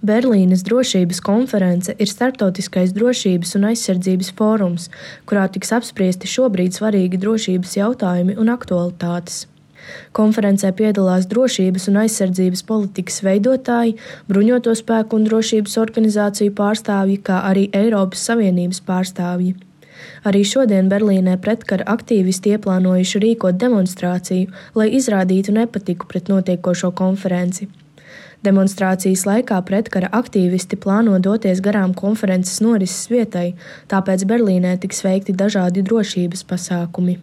Berlīnes drošības konference ir starptautiskais drošības un aizsardzības fórums, kurā tiks apspriesti šobrīd svarīgi drošības jautājumi un aktualitātes. Konferencē piedalās drošības un aizsardzības politikas veidotāji, bruņoto spēku un drošības organizāciju pārstāvji, kā arī Eiropas Savienības pārstāvji. Arī šodien Berlīnē pretkara aktīvisti ieplānojuši rīkot demonstrāciju, lai izrādītu nepatiku pret notiekošo konferenci. Demonstrācijas laikā pretkara aktīvisti plāno doties garām konferences norises vietai, tāpēc Berlīnē tiks veikti dažādi drošības pasākumi.